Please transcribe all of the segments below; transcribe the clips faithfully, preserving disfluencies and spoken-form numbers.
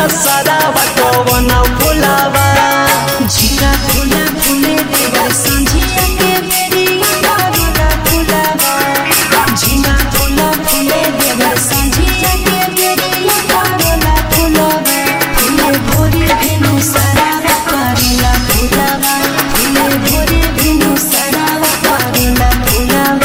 सारा कवन फुलावा झिका फूला फूले देवर संझिया के बेरिया कारोला फुलावा झिका फूला फूले देवर संझिया के बेरिया कारोला फुलावा फूले भोरे भेनु सरावा कारोला फुलावा फूले भोरे भेनु सरावा कारोला फुलावा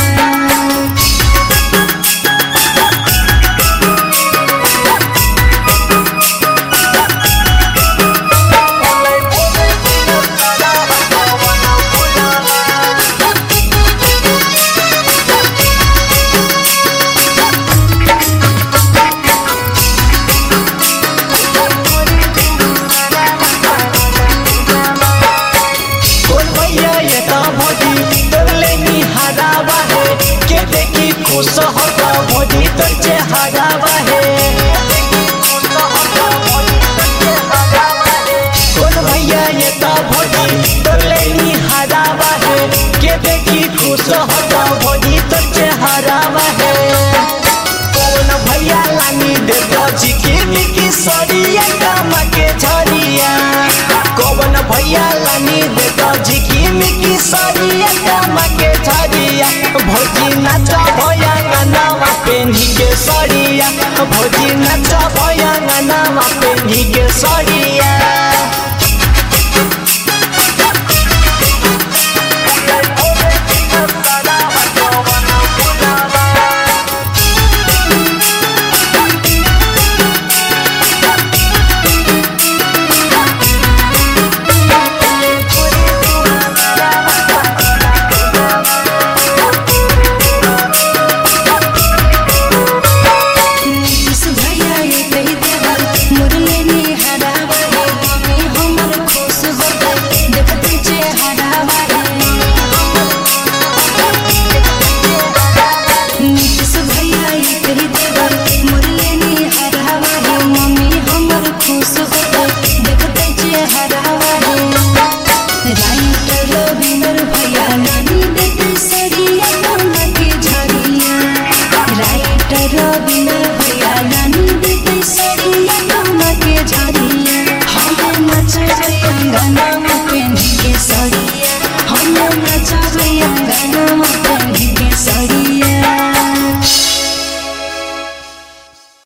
खुश होता भोजी तर चेहरावा है कौन भैया ये तो भोजी तर लेनी हरावा है के देखी खुश होता भोजी तर चेहरावा है कौन भैया लानी दे भोजी की मिकी सरिया कामा के झरिया कौन भैया लानी दे भोजी की मिकी सरिया कामा के झरिया भोजी नाचा भैया गानावा पेन्ही के सरिया भोजी नाचा भैया गानावा पेन्ही के सरिया हम नचावे अंगना में पेन्ही के सरिया